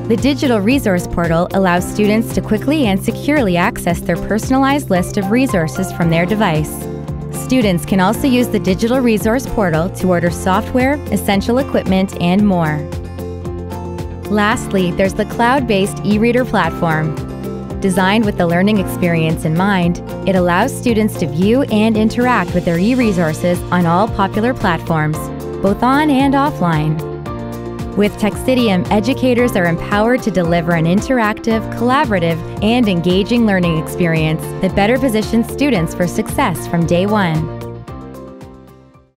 The Digital Resource Portal allows students to quickly and securely access their personalized list of resources from their device. Students can also use the Digital Resource Portal to order software, essential equipment, and more. Lastly, there's the cloud-based e-reader platform. Designed with the learning experience in mind, it allows students to view and interact with their e-resources on all popular platforms, both on and offline. With Textidium, educators are empowered to deliver an interactive, collaborative, and engaging learning experience that better positions students for success from day one.